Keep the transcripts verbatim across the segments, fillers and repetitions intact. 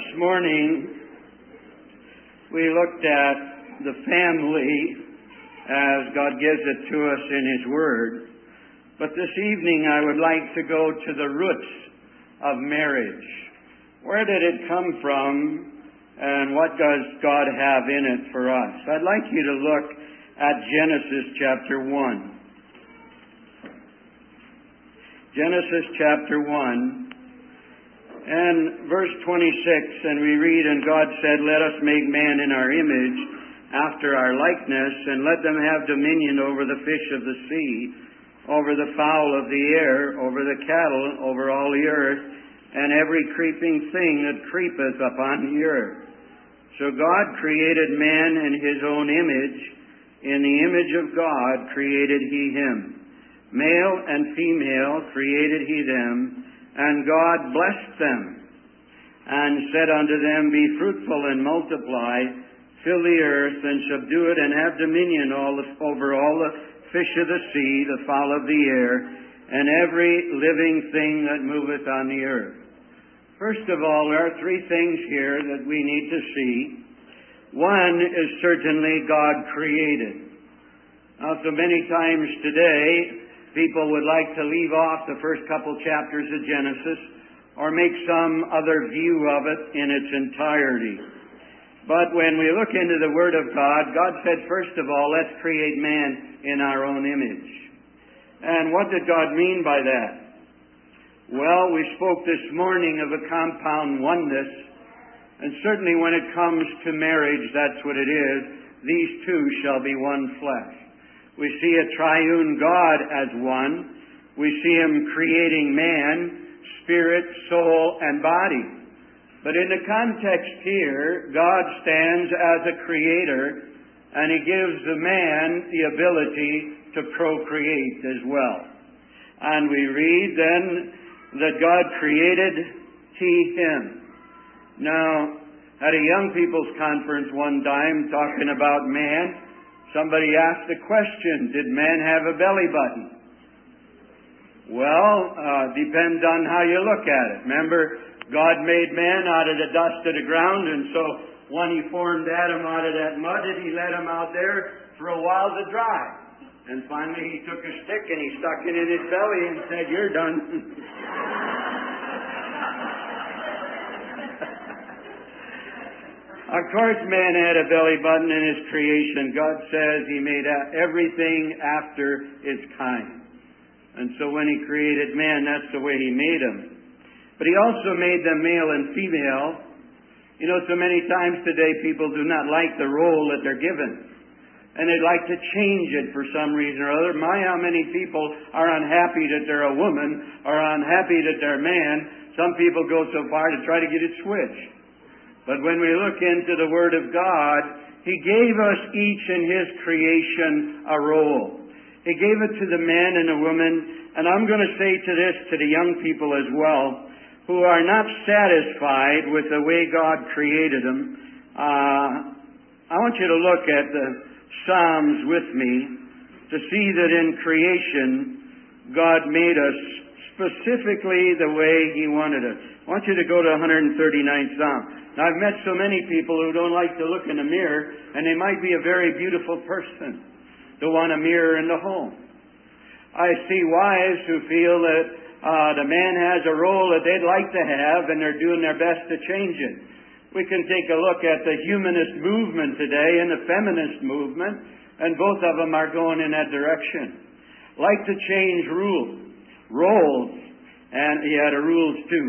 This morning, we looked at the family as God gives it to us in His Word. But this evening, I would like to go to the roots of marriage. Where did it come from, and what does God have in it for us? I'd like you to look at Genesis chapter one. Genesis chapter one. And verse twenty-six, and we read, "And God said, Let us make man in our image, after our likeness, and let them have dominion over the fish of the sea, over the fowl of the air, over the cattle, over all the earth, and every creeping thing that creepeth upon the earth." So God created man in His own image. In the image of God created He him. Male and female created He them. And God blessed them, and said unto them, Be fruitful and multiply, fill the earth, and subdue it, and have dominion all the, over all the fish of the sea, the fowl of the air, and every living thing that moveth on the earth. First of all, there are three things here that we need to see. One is certainly God created. Now, so many times today, people would like to leave off the first couple chapters of Genesis or make some other view of it in its entirety. But when we look into the Word of God, God said, first of all, let's create man in our own image. And what did God mean by that? Well, we spoke this morning of a compound oneness, and certainly when it comes to marriage, that's what it is. These two shall be one flesh. We see a triune God as one. We see Him creating man, spirit, soul, and body. But in the context here, God stands as a creator, and He gives the man the ability to procreate as well. And we read then that God created He him. Now, at a young people's conference one time, talking about man, somebody asked the question, did man have a belly button? Well, uh, depends on how you look at it. Remember, God made man out of the dust of the ground, and so when He formed Adam out of that mud, He let him out there for a while to dry. And finally He took a stick and He stuck it in his belly and said, You're done. Of course, man had a belly button in his creation. God says He made everything after its kind. And so when He created man, that's the way He made him. But He also made them male and female. You know, so many times today people do not like the role that they're given. And they'd like to change it for some reason or other. My, how many people are unhappy that they're a woman or unhappy that they're a man. Some people go so far to try to get it switched. But when we look into the Word of God, He gave us each in His creation a role. He gave it to the man and the woman, and I'm going to say to this to the young people as well, who are not satisfied with the way God created them. Uh, I want you to look at the Psalms with me to see that in creation, God made us specifically the way He wanted us. I want you to go to one thirty-ninth Psalm. Now, I've met so many people who don't like to look in a mirror, and they might be a very beautiful person to want a mirror in the home. I see wives who feel that uh, the man has a role that they'd like to have, and they're doing their best to change it. We can take a look at the humanist movement today and the feminist movement, and both of them are going in that direction. Like to change rules, roles, and yeah, the rules too.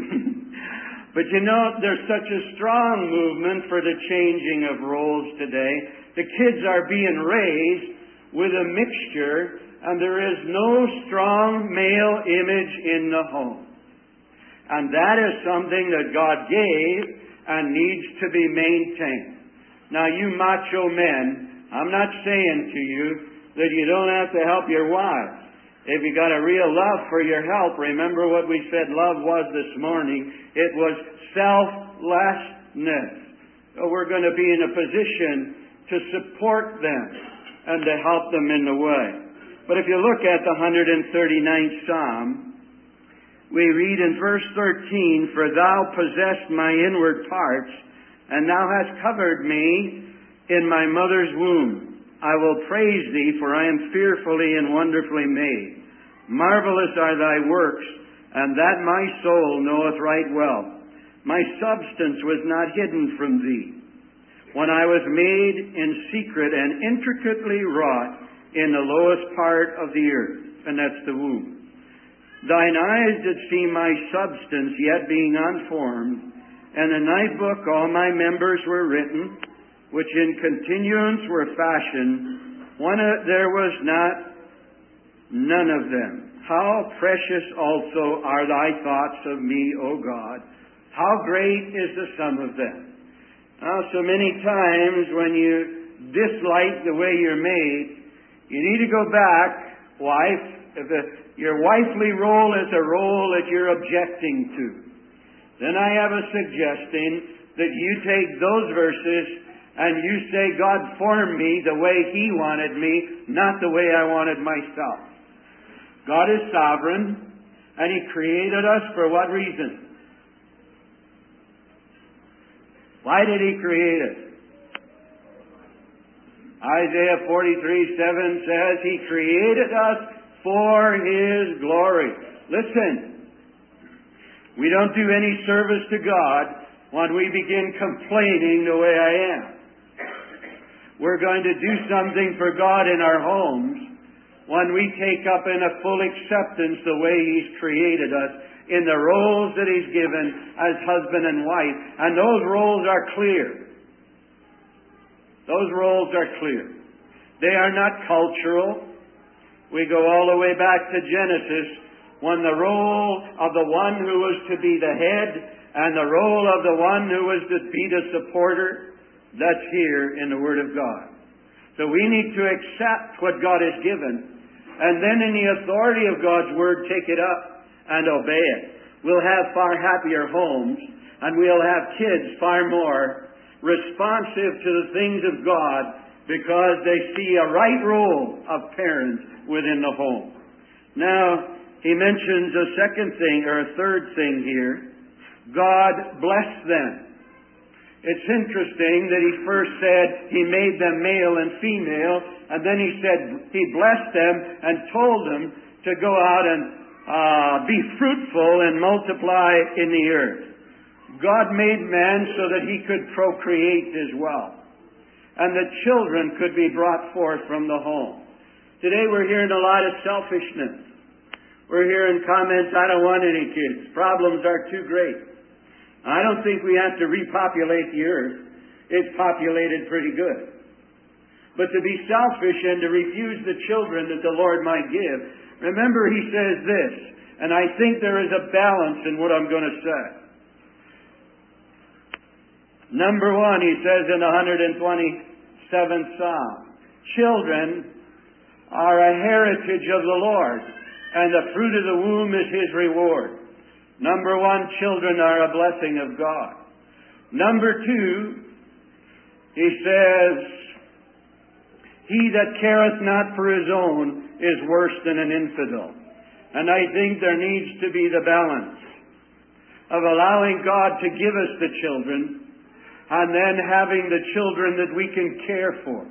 But you know, there's such a strong movement for the changing of roles today. The kids are being raised with a mixture, and there is no strong male image in the home. And that is something that God gave and needs to be maintained. Now, you macho men, I'm not saying to you that you don't have to help your wives. If you got a real love for your help, remember what we said love was this morning. It was selflessness. So we're going to be in a position to support them and to help them in the way. But if you look at the one thirty-ninth Psalm, we read in verse thirteen, "For thou possessed my inward parts, and thou hast covered me in my mother's womb. I will praise thee, for I am fearfully and wonderfully made. Marvelous are thy works, and that my soul knoweth right well. My substance was not hidden from thee, when I was made in secret and intricately wrought in the lowest part of the earth," and that's the womb. "Thine eyes did see my substance yet being unformed, and in thy book all my members were written, which in continuance were fashioned, one uh, there was not none of them. How precious also are thy thoughts of me, O God! How great is the sum of them!" Now, so many times when you dislike the way you're made, you need to go back, wife. If the, your wifely role is a role that you're objecting to, then I have a suggestion that you take those verses and you say, "God formed me the way He wanted me, not the way I wanted myself." God is sovereign, and He created us for what reason? Why did He create us? Isaiah forty-three seven says He created us for His glory. Listen, we don't do any service to God when we begin complaining the way I am. We're going to do something for God in our homes when we take up in a full acceptance the way He's created us, in the roles that He's given as husband and wife. And those roles are clear. Those roles are clear. They are not cultural. We go all the way back to Genesis, when the role of the one who was to be the head and the role of the one who was to be the supporter, that's here in the Word of God. So we need to accept what God has given, and then in the authority of God's Word, take it up and obey it. We'll have far happier homes, and we'll have kids far more responsive to the things of God, because they see a right role of parents within the home. Now, he mentions a second thing, or a third thing here. God blessed them. It's interesting that He first said He made them male and female, and then He said He blessed them and told them to go out and uh, be fruitful and multiply in the earth. God made man so that he could procreate as well, and that children could be brought forth from the home. Today we're hearing a lot of selfishness. We're hearing comments, "I don't want any kids. Problems are too great." I don't think we have to repopulate the earth. It's populated pretty good. But to be selfish and to refuse the children that the Lord might give. Remember, He says this, and I think there is a balance in what I'm going to say. Number one, He says in the one hundred twenty-seventh Psalm, children are a heritage of the Lord, and the fruit of the womb is His reward. Number one, children are a blessing of God. Number two, He says, he that careth not for his own is worse than an infidel. And I think there needs to be the balance of allowing God to give us the children, and then having the children that we can care for,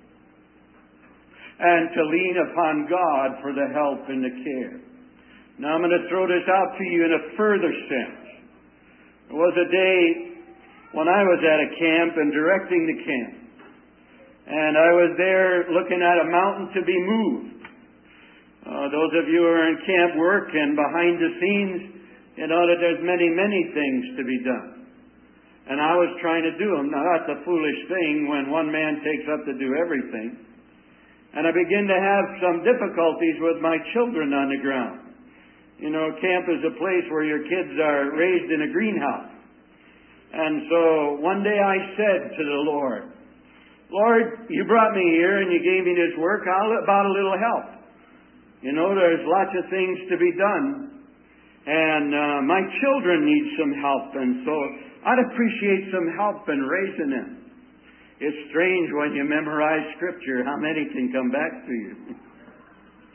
and to lean upon God for the help and the care. Now I'm going to throw this out to you in a further sense. There was a day when I was at a camp and directing the camp, and I was there looking at a mountain to be moved. Uh, those of you who are in camp work and behind the scenes, you know that there's many, many things to be done. And I was trying to do them. Now that's a foolish thing when one man takes up to do everything. And I begin to have some difficulties with my children on the ground. You know, camp is a place where your kids are raised in a greenhouse. And so one day I said to the Lord, Lord, you brought me here and you gave me this work. How about a little help? You know, there's lots of things to be done. And uh, my children need some help. And so I'd appreciate some help in raising them. It's strange when you memorize Scripture how many can come back to you.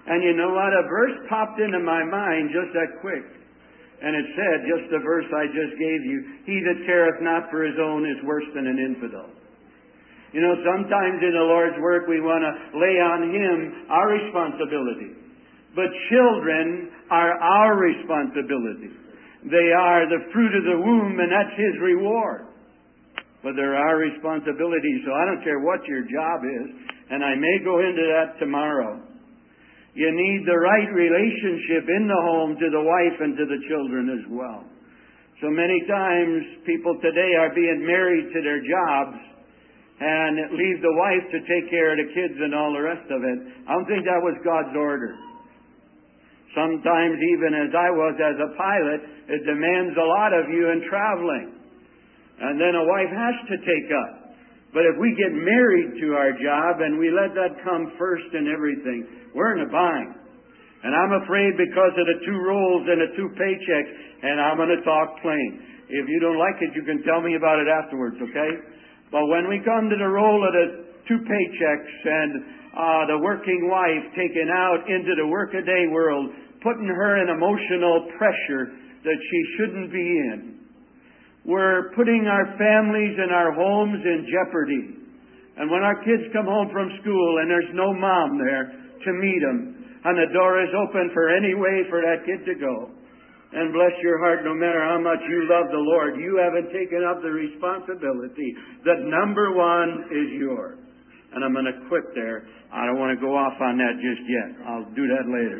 And you know what? A verse popped into my mind just that quick. And it said, just the verse I just gave you, he that careth not for his own is worse than an infidel. You know, sometimes in the Lord's work we want to lay on Him our responsibility. But children are our responsibility. They are the fruit of the womb, and that's His reward. But they're our responsibility, so I don't care what your job is, and I may go into that tomorrow. You need the right relationship in the home to the wife and to the children as well. So many times people today are being married to their jobs and leave the wife to take care of the kids and all the rest of it. I don't think that was God's order. Sometimes even as I was as a pilot, it demands a lot of you in traveling. And then a wife has to take up. But if we get married to our job and we let that come first in everything, we're in a bind. And I'm afraid because of the two roles and the two paychecks, and I'm going to talk plain. If you don't like it, you can tell me about it afterwards, okay? But when we come to the role of the two paychecks and uh, the working wife taken out into the workaday world, putting her in emotional pressure that she shouldn't be in, we're putting our families and our homes in jeopardy. And when our kids come home from school and there's no mom there to meet them, and the door is open for any way for that kid to go, and bless your heart, no matter how much you love the Lord, you haven't taken up the responsibility that number one is yours. And I'm going to quit there. I don't want to go off on that just yet. I'll do that later.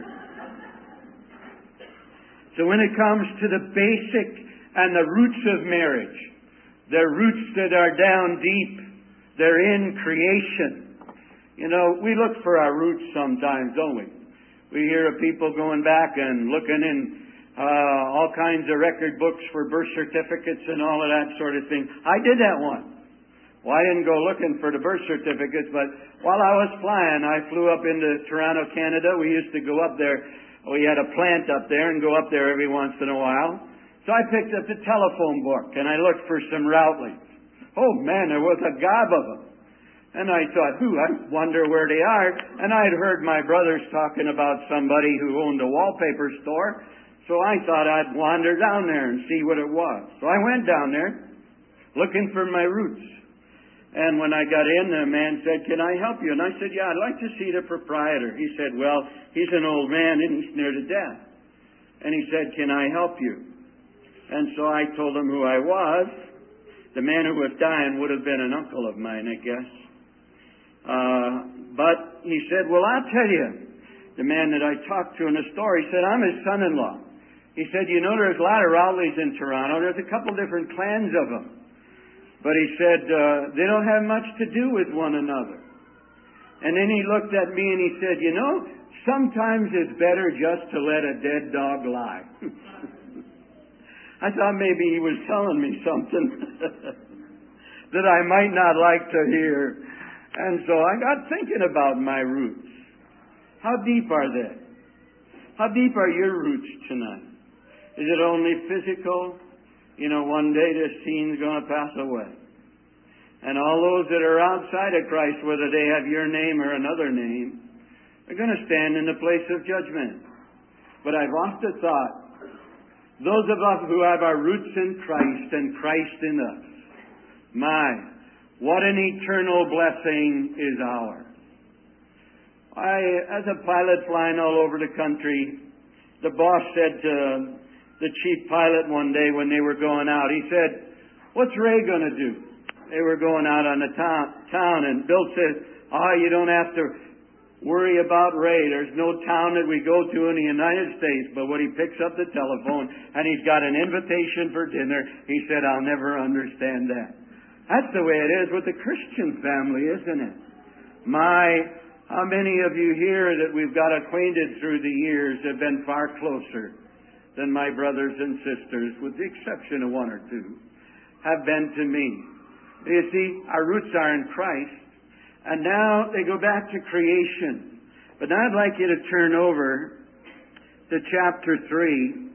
So when it comes to the basic and the roots of marriage, they're roots that are down deep. They're in creation. You know, we look for our roots sometimes, don't we? We hear of people going back and looking in uh, all kinds of record books for birth certificates and all of that sort of thing. I did that one. Well, I didn't go looking for the birth certificates, but while I was flying, I flew up into Toronto, Canada. We used to go up there. We had a plant up there and go up there every once in a while. So I picked up the telephone book and I looked for some routleys. Oh man, there was a gob of them. And I thought, who, I wonder where they are. And I'd heard my brothers talking about somebody who owned a wallpaper store. So I thought I'd wander down there and see what it was. So I went down there looking for my roots. And when I got in, the man said, can I help you? And I said, yeah, I'd like to see the proprietor. He said, well, he's an old man and he's near to death. And he said, can I help you? And so I told him who I was. The man who was dying would have been an uncle of mine, I guess. Uh, but he said, well, I'll tell you. The man that I talked to in the store, he said, I'm his son-in-law. He said, you know, there's a lot of Rowleys in Toronto. There's a couple different clans of them. But he said, uh, they don't have much to do with one another. And then he looked at me and he said, you know, sometimes it's better just to let a dead dog lie. I thought maybe he was telling me something that I might not like to hear. And so I got thinking about my roots. How deep are they? How deep are your roots tonight? Is it only physical? You know, one day this scene's going to pass away. And all those that are outside of Christ, whether they have your name or another name, are going to stand in the place of judgment. But I've often thought, those of us who have our roots in Christ and Christ in us, my, what an eternal blessing is ours. I, as a pilot flying all over the country, the boss said to the chief pilot one day when they were going out, he said, what's Ray going to do? They were going out on the town, town and Bill said, oh, you don't have to worry about Ray. There's no town that we go to in the United States, but when he picks up the telephone and he's got an invitation for dinner, he said, I'll never understand that. That's the way it is with the Christian family, isn't it? My, how many of you here that we've got acquainted through the years have been far closer than my brothers and sisters, with the exception of one or two, have been to me. You see, our roots are in Christ. And now they go back to creation. But now I'd like you to turn over to chapter three,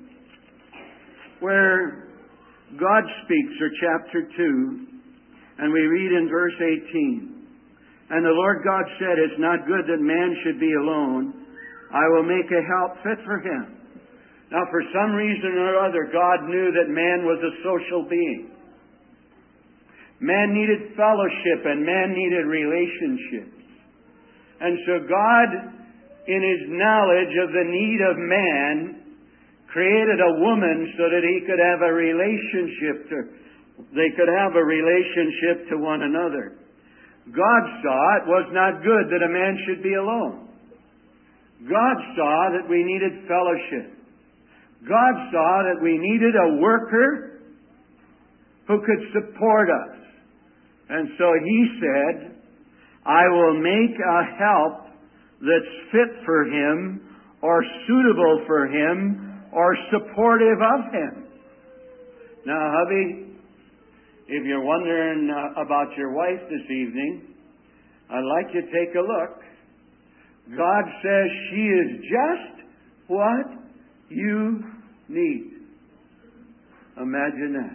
where God speaks, or chapter two, and we read in verse eighteen. And the Lord God said, it's not good that man should be alone. I will make a help fit for him. Now, for some reason or other, God knew that man was a social being. Man needed fellowship and man needed relationships. And so God, in His knowledge of the need of man, created a woman so that he could have a relationship to, they could have a relationship to one another. God saw it was not good that a man should be alone. God saw that we needed fellowship. God saw that we needed a worker who could support us. And so He said, I will make a help that's fit for him, or suitable for him, or supportive of him. Now, hubby, if you're wondering uh, about your wife this evening, I'd like you to take a look. God says she is just what you need. Imagine that.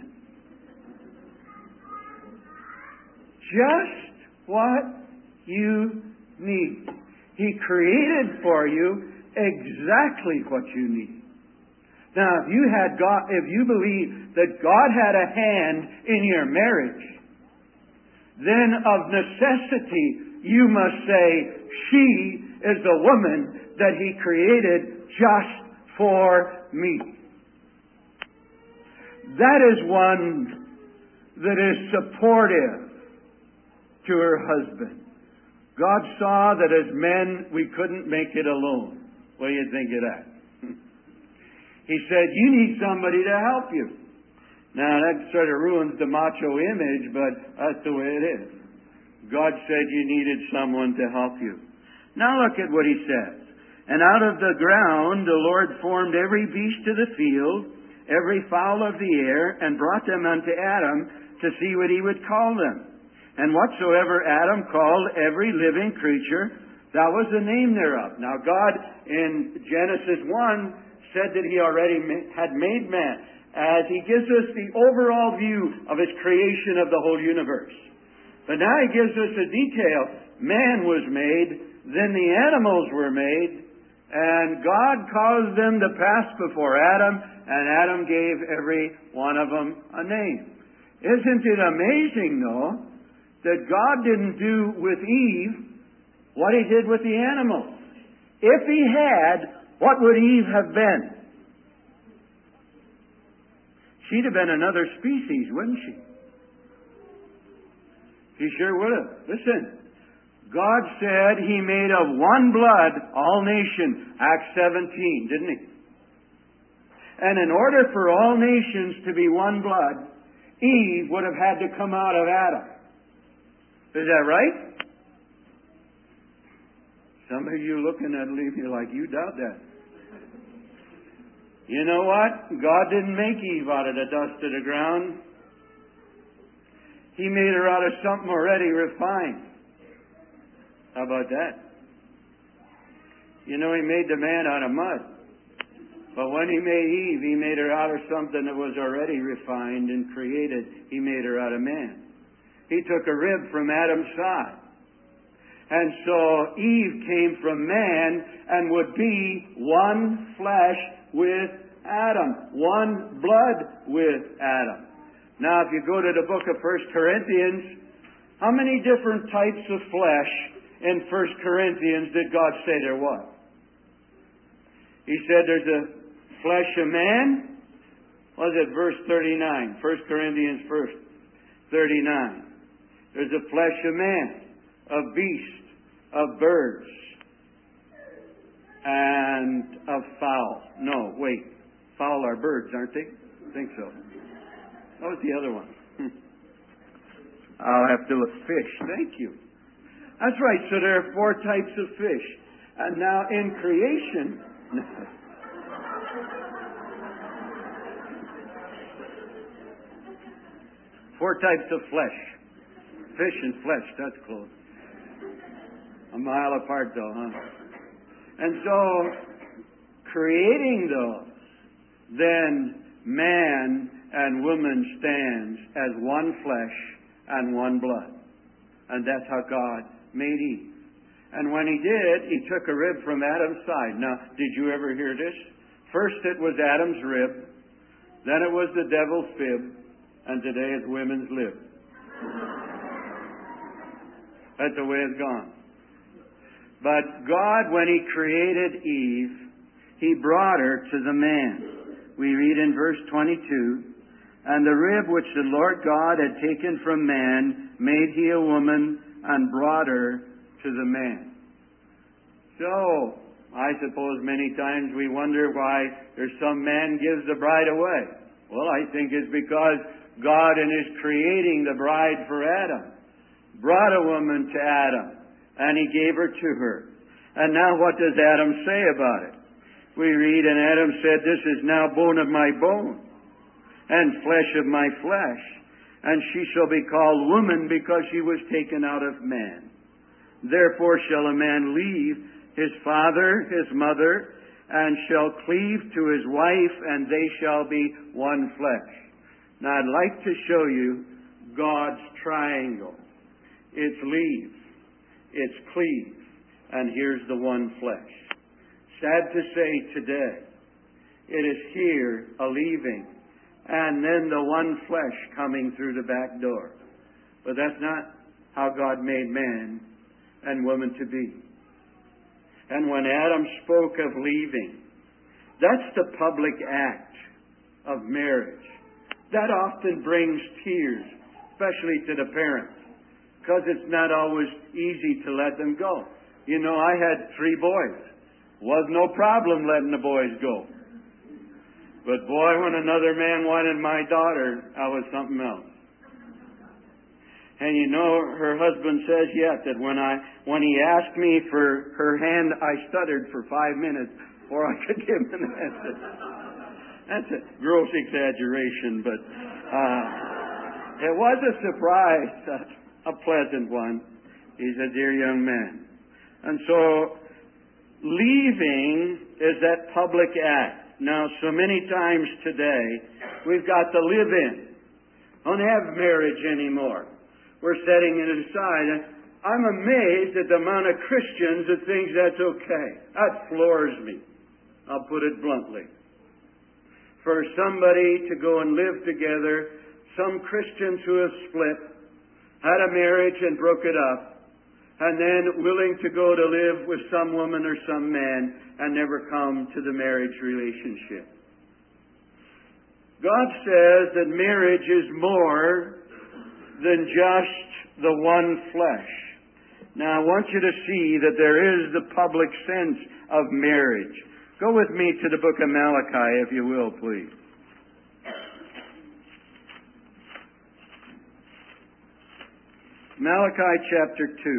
Just what you need. He created for you exactly what you need. Now, if you had God, if you believe that God had a hand in your marriage, then of necessity you must say, she is the woman that He created just for me. That is one that is supportive to her husband. God saw that as men we couldn't make it alone. What do you think of that? He said, you need somebody to help you. Now that sort of ruins the macho image, but that's the way it is. God said you needed someone to help you. Now look at what He says. And out of the ground the Lord formed every beast of the field, every fowl of the air, and brought them unto Adam to see what he would call them. And whatsoever Adam called every living creature, that was the name thereof. Now God in Genesis one said that He already had made man, as He gives us the overall view of His creation of the whole universe. But now He gives us a detail. Man was made, then the animals were made, and God caused them to pass before Adam, and Adam gave every one of them a name. Isn't it amazing, though, that God didn't do with Eve what He did with the animals? If He had, what would Eve have been? She'd have been another species, wouldn't she? She sure would have. Listen, God said He made of one blood all nations. Acts seventeen, didn't He? And in order for all nations to be one blood, Eve would have had to come out of Adam. Is that right? Some of you looking at me like you doubt that. You know what? God didn't make Eve out of the dust of the ground. He made her out of something already refined. How about that? You know, He made the man out of mud. But when He made Eve, He made her out of something that was already refined and created. He made her out of man. He took a rib from Adam's side. And so Eve came from man and would be one flesh with Adam. One blood with Adam. Now, if you go to the book of First Corinthians, how many different types of flesh in First Corinthians did God say there was? He said there's a flesh of man. What is it? Verse thirty-nine. First Corinthians verse thirty-nine. There's a flesh of man, of beast, of birds, and of fowl. No, wait. Fowl are birds, aren't they? I think so. What was the other one? I'll have to look. Fish. Thank you. That's right. So there are four types of fish. And now in creation... four types of flesh. Fish and flesh, that's close. A mile apart though, huh? And so, creating those, then man and woman stands as one flesh and one blood. And that's how God made Eve. And when he did, he took a rib from Adam's side. Now, did you ever hear this? First it was Adam's rib, then it was the devil's fib, and today it's women's lib. That's the way it's gone. But God, when He created Eve, He brought her to the man. We read in verse twenty-two, "And the rib which the Lord God had taken from man made He a woman and brought her to the man." So, I suppose many times we wonder why there's some man gives the bride away. Well, I think it's because God in His creating the bride for Adam brought a woman to Adam, and He gave her to her. And now what does Adam say about it? We read, "And Adam said, This is now bone of my bone, and flesh of my flesh, and she shall be called woman, because she was taken out of man. Therefore shall a man leave his father, his mother, and shall cleave to his wife, and they shall be one flesh." Now I'd like to show you God's triangle. It's leave, it's cleave, and here's the one flesh. Sad to say today, it is here a leaving, and then the one flesh coming through the back door. But that's not how God made man and woman to be. And when Adam spoke of leaving, that's the public act of marriage. That often brings tears, especially to the parents, because it's not always easy to let them go. You know, I had three boys. Was no problem letting the boys go. But boy, when another man wanted my daughter, I was something else. And you know, her husband says yet that when I when he asked me for her hand, I stuttered for five minutes before I could give him an answer. That's a gross exaggeration, but uh, it was a surprise, a, a pleasant one. He's a dear young man. And so, leaving is that public act. Now, so many times today, we've got the live-in. Don't have marriage anymore. We're setting it aside. And I'm amazed at the amount of Christians that think that's okay. That floors me. I'll put it bluntly. For somebody to go and live together, some Christians who have split, had a marriage and broke it up, and then willing to go to live with some woman or some man and never come to the marriage relationship. God says that marriage is more than just the one flesh. Now I want you to see that there is the public sense of marriage. Go with me to the book of Malachi, if you will, please. Malachi chapter two.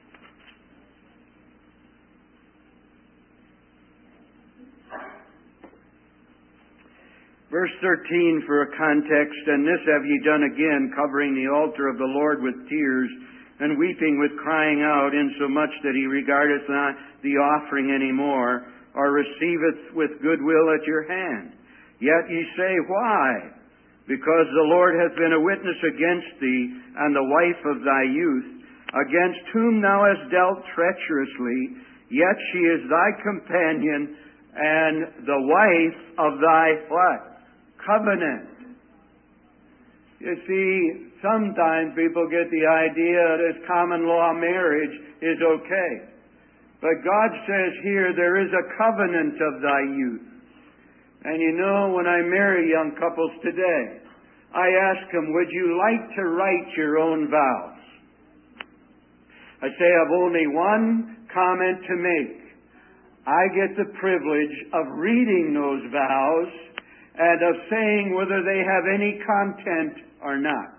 Verse thirteen for a context, "And this have ye done again, covering the altar of the Lord with tears, and weeping with crying out, insomuch that He regardeth not the offering any more, or receiveth with goodwill at your hand. Yet ye say, Why? Because the Lord hath been a witness against thee, and the wife of thy youth, against whom thou hast dealt treacherously, yet she is thy companion, and the wife of thy what? Covenant." You see, sometimes people get the idea that common law marriage is okay. But God says here, there is a covenant of thy youth. And you know, when I marry young couples today, I ask them, would you like to write your own vows? I say, I've only one comment to make. I get the privilege of reading those vows and of saying whether they have any content or not.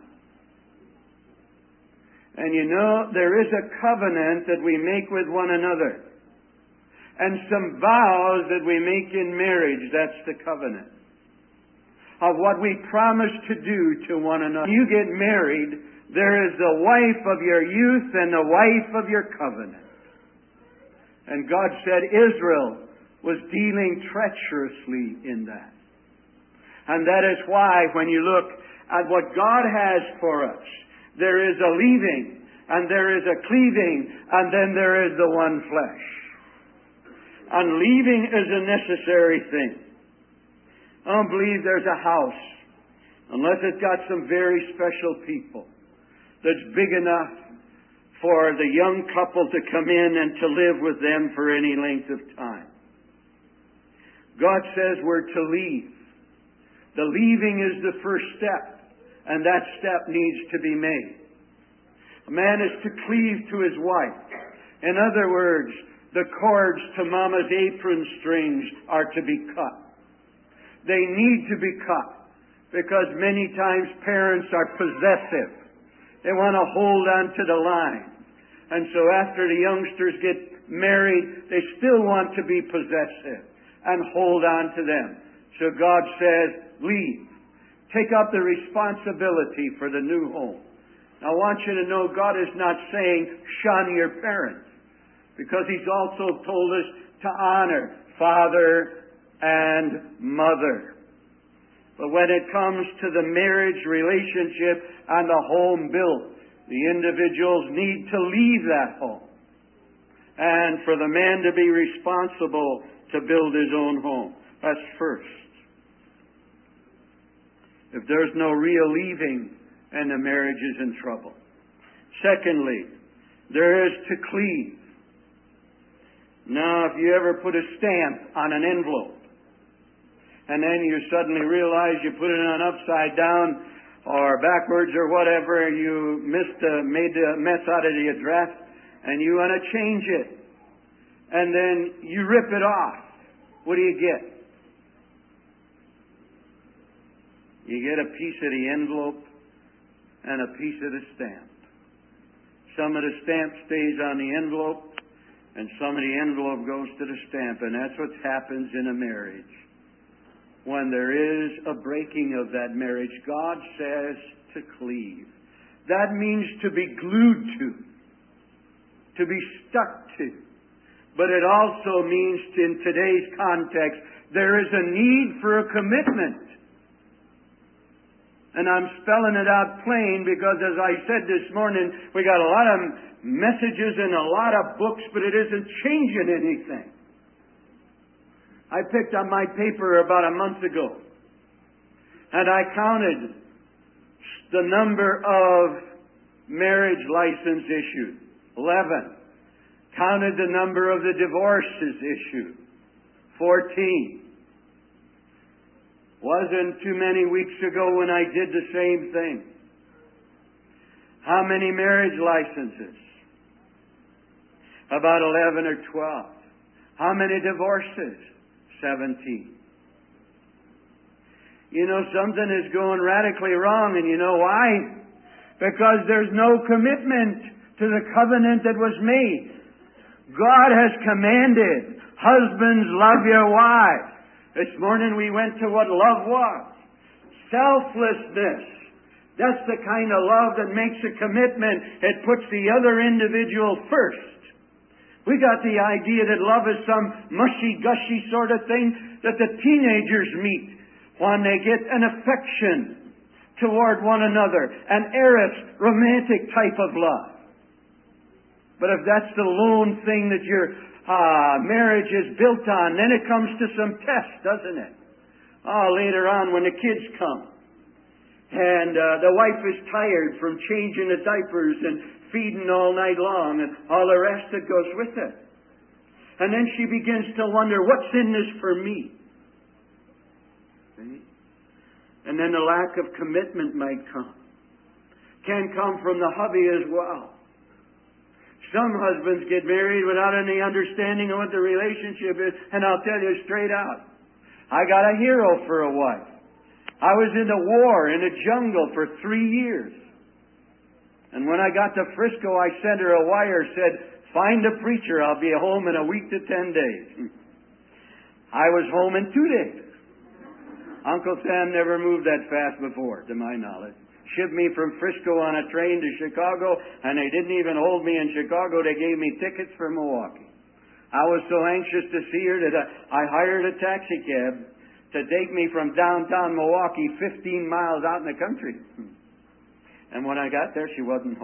And you know, there is a covenant that we make with one another. And some vows that we make in marriage, that's the covenant. Of what we promise to do to one another. When you get married, there is the wife of your youth and the wife of your covenant. And God said Israel was dealing treacherously in that. And that is why when you look at what God has for us, there is a leaving and there is a cleaving, and then there is the one flesh. And leaving is a necessary thing. I don't believe there's a house, unless it's got some very special people, that's big enough for the young couple to come in and to live with them for any length of time. God says we're to leave. The leaving is the first step, and that step needs to be made. A man is to cleave to his wife. In other words, the cords to Mama's apron strings are to be cut. They need to be cut because many times parents are possessive. They want to hold on to the line. And so after the youngsters get married, they still want to be possessive and hold on to them. So God says, leave. Take up the responsibility for the new home. Now I want you to know God is not saying shun your parents, because He's also told us to honor father and mother. But when it comes to the marriage relationship and the home built, the individuals need to leave that home. And for the man to be responsible to build his own home. That's first. If there's no real leaving, and the marriage is in trouble. Secondly, there is to cleave. Now, if you ever put a stamp on an envelope, and then you suddenly realize you put it on upside down or backwards or whatever, you missed a, made a mess out of the address, and you want to change it, and then you rip it off. What do you get? You get a piece of the envelope and a piece of the stamp. Some of the stamp stays on the envelope, and some of the envelope goes to the stamp, and that's what happens in a marriage. When there is a breaking of that marriage, God says to cleave. That means to be glued to, to be stuck to. But it also means, in today's context, there is a need for a commitment. And I'm spelling it out plain because, as I said this morning, we got a lot of messages and a lot of books, but it isn't changing anything. I picked up my paper about a month ago, and I counted the number of marriage license issued. Eleven. Counted the number of the divorces issued. Fourteen. Wasn't too many weeks ago when I did the same thing. How many marriage licenses? About eleven or twelve. How many divorces? Seventeen. You know, something is going radically wrong, and you know why? Because there's no commitment to the covenant that was made. God has commanded, husbands, love your wives. This morning we went to what love was. Selflessness. That's the kind of love that makes a commitment. It puts the other individual first. We got the idea that love is some mushy-gushy sort of thing that the teenagers meet when they get an affection toward one another. An eros, romantic type of love. But if that's the lone thing that your uh, marriage is built on, then it comes to some test, doesn't it? Oh, later on when the kids come, and uh, the wife is tired from changing the diapers and feeding all night long and all the rest that goes with it. And then she begins to wonder, what's in this for me? See? And then the lack of commitment might come. Can come from the hubby as well. Some husbands get married without any understanding of what the relationship is, and I'll tell you straight out, I got a hero for a wife. I was in the war in the jungle for three years. And when I got to Frisco, I sent her a wire, said, find a preacher, I'll be home in a week to ten days. I was home in two days. Uncle Sam never moved that fast before, to my knowledge. Shipped me from Frisco on a train to Chicago, and they didn't even hold me in Chicago. They gave me tickets for Milwaukee. I was so anxious to see her that I hired a taxi cab to take me from downtown Milwaukee fifteen miles out in the country. And when I got there, she wasn't home.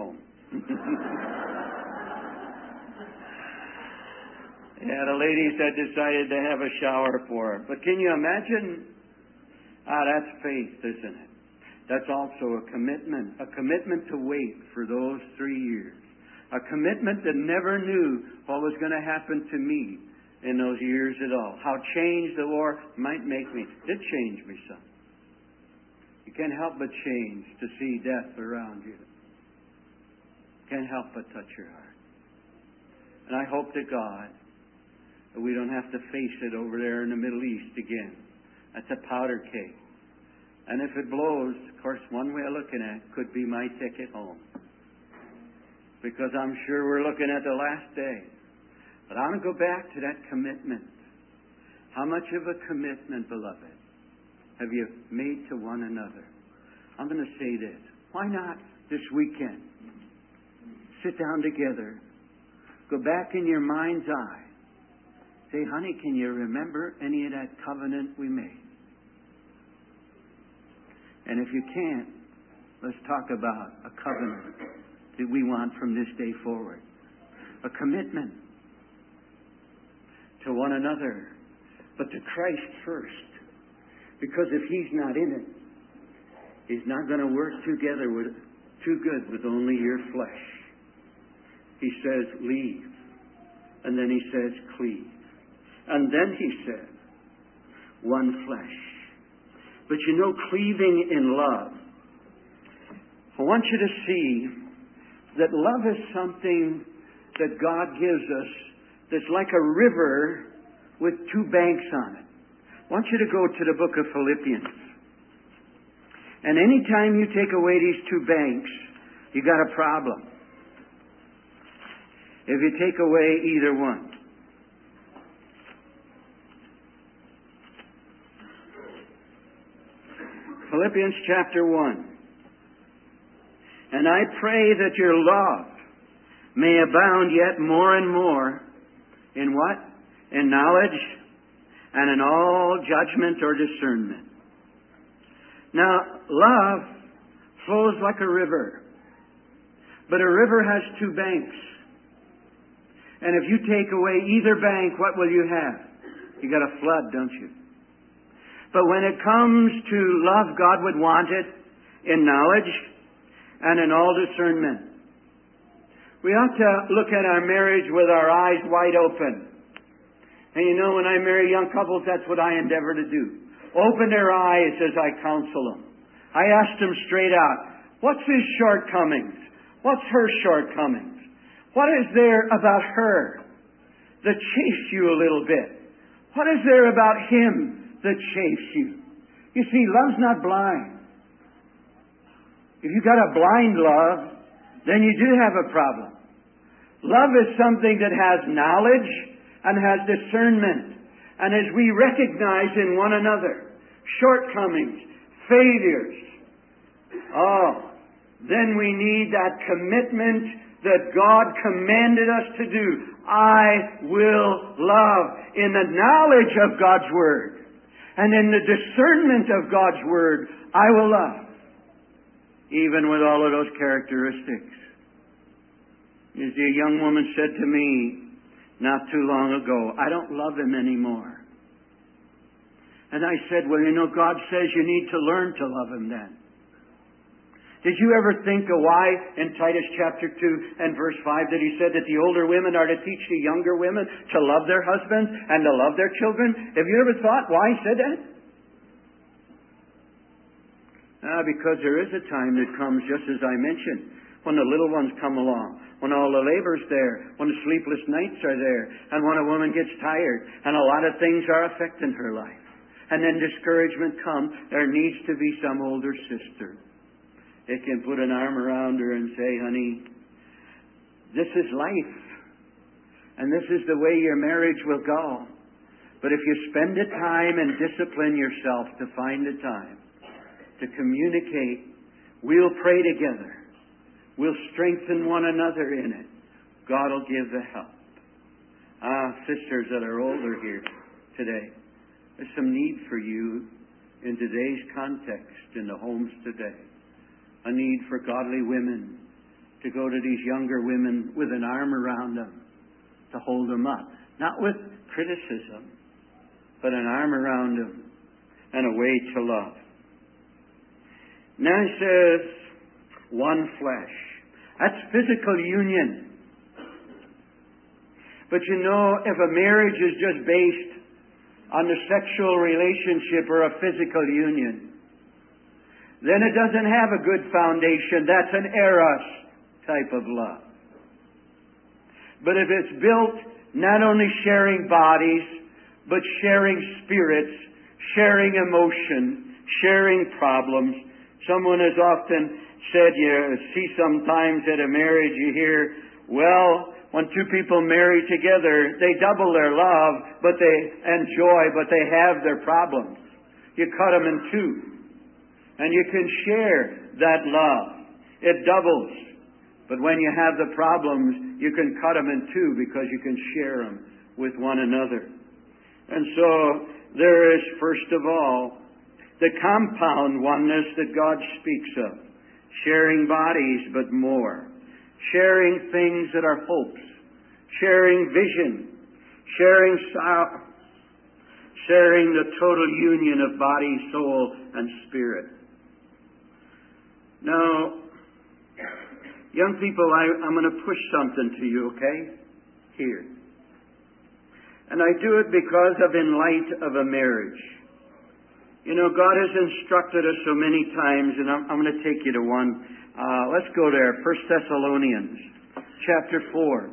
Yeah, the ladies had decided to have a shower for her. But can you imagine? Ah, that's faith, isn't it? That's also a commitment. A commitment to wait for those three years. A commitment that never knew what was going to happen to me in those years at all. How changed the war might make me. It did change me some. You can't help but change to see death around you. Can't help but touch your heart. And I hope to God that we don't have to face it over there in the Middle East again. That's a powder keg. And if it blows, of course, one way of looking at it could be my ticket home. Because I'm sure we're looking at the last day. But I want to go back to that commitment. How much of a commitment, beloved, have you made to one another? I'm going to say this. Why not this weekend? Sit down together. Go back in your mind's eye. Say, honey, can you remember any of that covenant we made? And if you can't, let's talk about a covenant that we want from this day forward. A commitment to one another, but to Christ first. Because if He's not in it, He's not going to work together with too good with only your flesh. He says, leave. And then He says, cleave. And then He said, one flesh. But you know, cleaving in love, I want you to see that love is something that God gives us that's like a river with two banks on it. I want you to go to the book of Philippians. And anytime you take away these two banks, you got a problem. If you take away either one. Philippians chapter one. And I pray that your love may abound yet more and more in what? In knowledge and in all judgment or discernment. Now, love flows like a river. But a river has two banks. And if you take away either bank, what will you have? You got a flood, don't you? But when it comes to love, God would want it in knowledge and in all discernment. We ought to look at our marriage with our eyes wide open. And you know, when I marry young couples, that's what I endeavor to do. Open their eyes as I counsel them. I ask them straight out, what's his shortcomings? What's her shortcomings? What is there about her that chafes you a little bit? What is there about him that chafes you? You see, love's not blind. If you've got a blind love, then you do have a problem. Love is something that has knowledge and has discernment. And as we recognize in one another shortcomings, failures, oh, then we need that commitment that God commanded us to do. I will love in the knowledge of God's Word. And in the discernment of God's Word, I will love. Even with all of those characteristics. You see, a young woman said to me not too long ago, I don't love him anymore. And I said, well, you know, God says you need to learn to love him then. Did you ever think of why in Titus chapter two and verse five that he said that the older women are to teach the younger women to love their husbands and to love their children? Have you ever thought why he said that? Ah, because there is a time that comes, just as I mentioned, when the little ones come along, when all the labor's there, when the sleepless nights are there, and when a woman gets tired, and a lot of things are affecting her life. And then discouragement comes, there needs to be some older sister. It can put an arm around her and say, honey, this is life. And this is the way your marriage will go. But if you spend the time and discipline yourself to find the time to communicate, we'll pray together. We'll strengthen one another in it. God will give the help. Ah, sisters that are older here today, there's some need for you in today's context in the homes today. A need for godly women to go to these younger women with an arm around them, to hold them up. Not with criticism, but an arm around them and a way to love. Now he says, one flesh. That's physical union. But you know, if a marriage is just based on the sexual relationship or a physical union, then it doesn't have a good foundation. That's an eros type of love. But if it's built not only sharing bodies, but sharing spirits, sharing emotion, sharing problems. Someone has often said, you see sometimes at a marriage you hear, well, when two people marry together, they double their love, but they enjoy, but they have their problems. You cut them in two. And you can share that love. It doubles. But when you have the problems, you can cut them in two because you can share them with one another. And so there is, first of all, the compound oneness that God speaks of. Sharing bodies, but more. Sharing things that are hopes. Sharing vision. Sharing sorrow. Sharing the total union of body, soul, and spirit. Now, young people, I, I'm going to push something to you, okay? Here. And I do it because of in light of a marriage. You know, God has instructed us so many times, and I'm, I'm going to take you to one. Uh, let's go there. First Thessalonians, chapter four.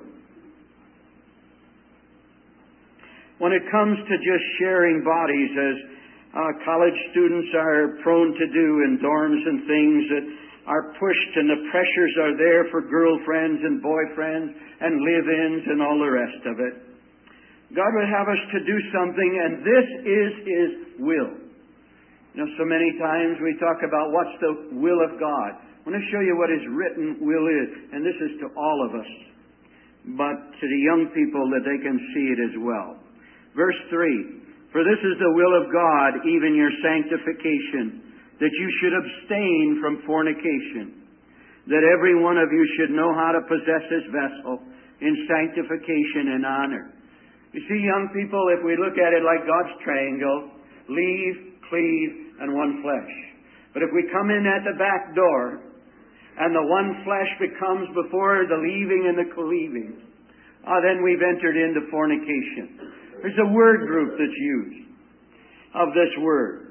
When it comes to just sharing bodies, as uh, college students are prone to do in dorms and things that are pushed, and the pressures are there for girlfriends and boyfriends and live-ins and all the rest of it. God would have us to do something, and this is His will. You know, so many times we talk about what's the will of God. I want to show you what His written will is, and this is to all of us, but to the young people that they can see it as well. Verse three, for this is the will of God, even your sanctification, that you should abstain from fornication, that every one of you should know how to possess his vessel in sanctification and honor. You see, young people, if we look at it like God's triangle, leave, cleave, and one flesh. But if we come in at the back door, and the one flesh becomes before the leaving and the cleaving, ah, then we've entered into fornication. There's a word group that's used of this word.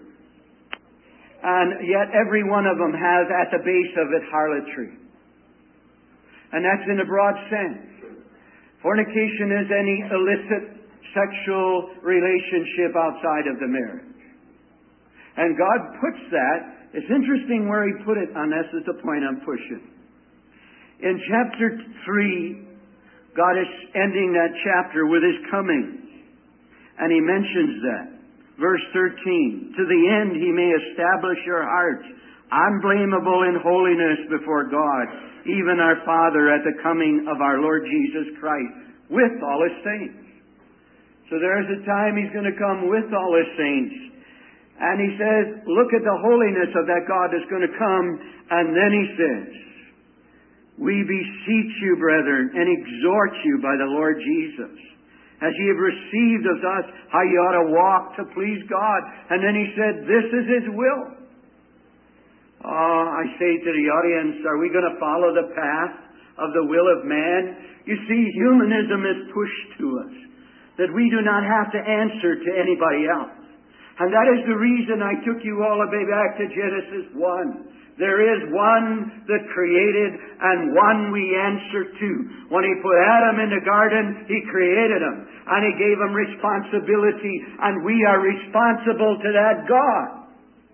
And yet every one of them has at the base of it harlotry. And that's in a broad sense. Fornication is any illicit sexual relationship outside of the marriage. And God puts that, it's interesting where He put it, and this is the point I'm pushing. In chapter three, God is ending that chapter with His coming. And He mentions that. Verse thirteen, to the end He may establish your hearts unblameable in holiness before God, even our Father at the coming of our Lord Jesus Christ, with all His saints. So there's a time He's going to come with all His saints. And He says, look at the holiness of that God that's going to come. And then He says, we beseech you, brethren, and exhort you by the Lord Jesus, as ye have received of us, how ye ought to walk to please God. And then He said, this is His will. Oh, I say to the audience, are we going to follow the path of the will of man? You see, humanism is pushed to us, that we do not have to answer to anybody else. And that is the reason I took you all the way back to Genesis one. There is one that created and one we answer to. When He put Adam in the garden, He created him. And He gave him responsibility. And we are responsible to that God.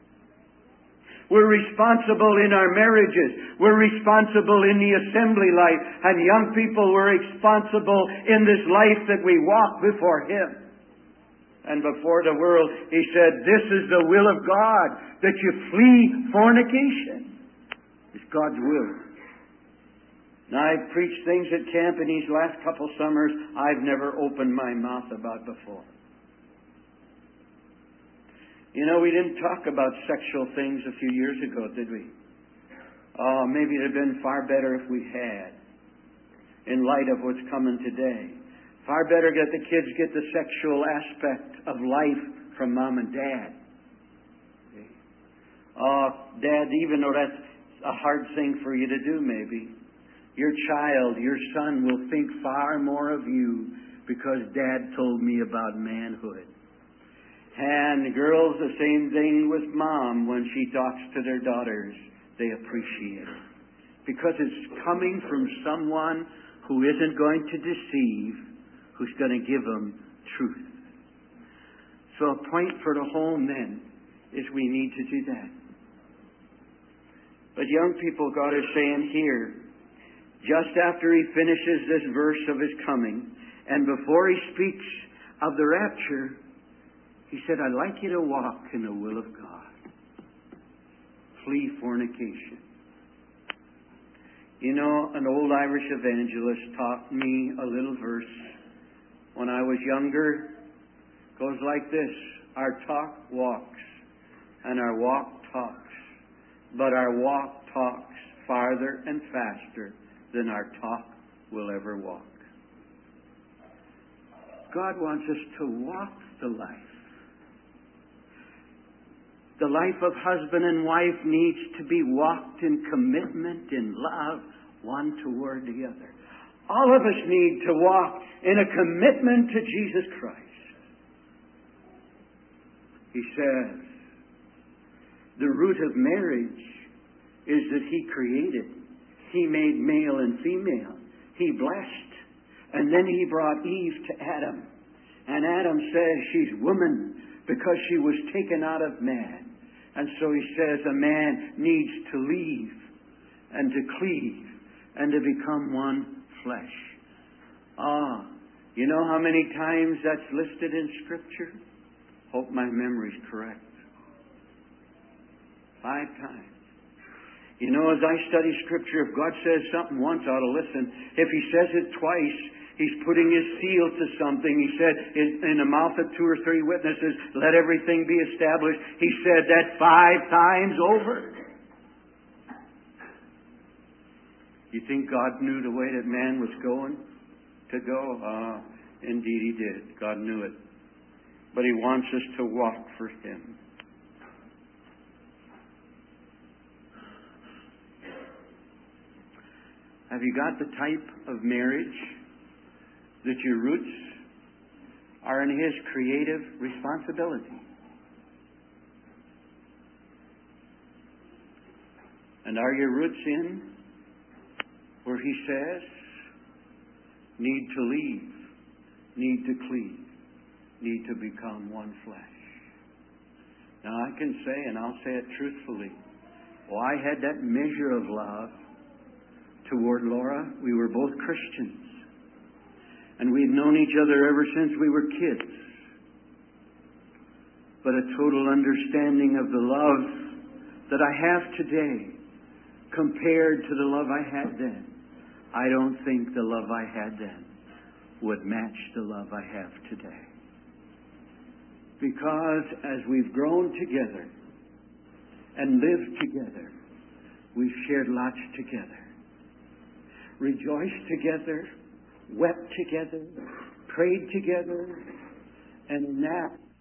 We're responsible in our marriages. We're responsible in the assembly life. And young people, we're responsible in this life that we walk before Him. And before the world, He said, this is the will of God, that you flee fornication. It's God's will. Now, I've preached things at camp in these last couple summers I've never opened my mouth about before. You know, we didn't talk about sexual things a few years ago, did we? Oh, maybe it would have been far better if we had, in light of what's coming today. Far better that the kids get the sexual aspect of life from mom and dad. Oh, Dad, even though that's a hard thing for you to do, maybe, your child, your son will think far more of you because Dad told me about manhood. And the girls, the same thing with Mom when she talks to their daughters. They appreciate it. Because it's coming from someone who isn't going to deceive, who's going to give them truth. So a point for the home then is we need to do that. But young people, God is saying here, just after He finishes this verse of His coming, and before He speaks of the rapture, He said, I'd like you to walk in the will of God. Flee fornication. You know, an old Irish evangelist taught me a little verse when I was younger. It goes like this: our talk walks, and our walk talks, but our walk talks farther and faster than our talk will ever walk. God wants us to walk the life. The life of husband and wife needs to be walked in commitment, in love, one toward the other. All of us need to walk in a commitment to Jesus Christ. He says, the root of marriage is that He created. He made male and female. He blessed. And then He brought Eve to Adam. And Adam says she's woman because she was taken out of man. And so He says a man needs to leave and to cleave and to become one flesh. Ah, you know how many times that's listed in Scripture? Hope my memory's correct. Five times. You know, as I study Scripture, if God says something once, I ought to listen. If He says it twice, He's putting His seal to something. He said, in, in the mouth of two or three witnesses, let everything be established. He said that five times over. You think God knew the way that man was going to go? Ah, indeed He did. God knew it. But He wants us to walk for Him. Have you got the type of marriage that your roots are in His creative responsibility? And are your roots in where He says, need to leave, need to cleave, need to become one flesh? Now I can say, and I'll say it truthfully, well, I had that measure of love toward Laura. We were both Christians. And we've known each other ever since we were kids. But a total understanding of the love that I have today compared to the love I had then, I don't think the love I had then would match the love I have today. Because as we've grown together and lived together, we've shared lots together. Rejoiced together, wept together, prayed together, and in that